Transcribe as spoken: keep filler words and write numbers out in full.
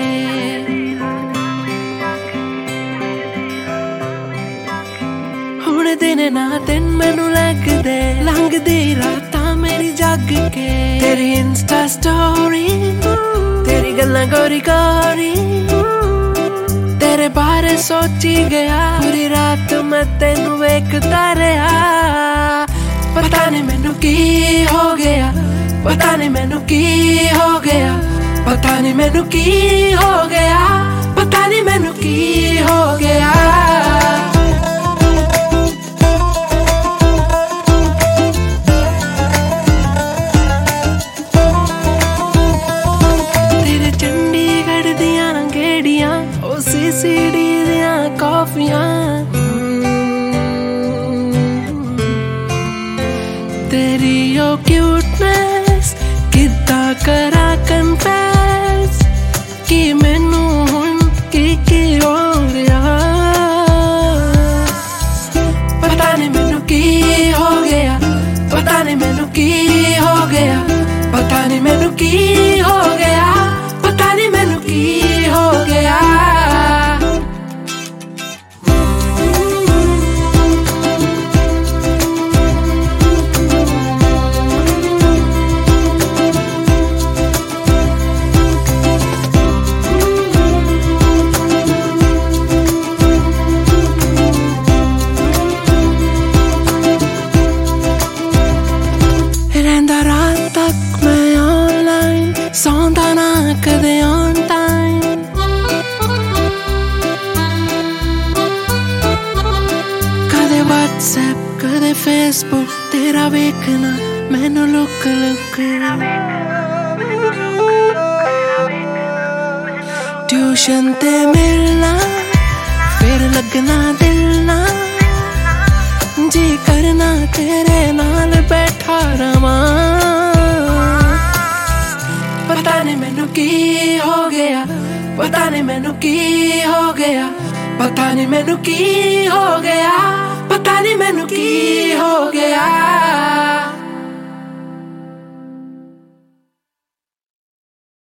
हुण दिन ना दिन मैनू लगदे लंघदी रातां मेरी जग के। तेरी इंस्टा स्टोरी तेरी गल्लां गोरी गोरी तेरे बारे सोची गया पूरी रात मैं तेनू वेखदा रहा। पता नहीं मैनू की हो गया पता नहीं मैनू की हो गया पता नहीं मैनू की हो गया पता नहीं मैनू की हो गया। तेरे चंडीगढ़ दियां गेड़ियां ओ सीसीडी दियां कॉफियां तेरी ओ क्यूटनेस किद्दां करा कन्फेस कि मैनू हुण की की हो रहा। पता नहीं मैनू की हो गया पता नहीं मैनू की हो गया पता नहीं मैनू की हो गया पता नहीं मैनू की हो गया। सौंदा ना कदे ऑन टाइम कदे व्हाट्सएप कदे फेसबुक तेरा वेखना मैनू लुक लुक। ट्यूशन ते मिलना फिर लगना दिल ना जी करना तेरे नाल बैठा रवां। पता नहीं मैनू की हो गया पता नहीं मैनू की हो गया पता नहीं मैनू की हो गया पता नहीं मैनू की हो गया।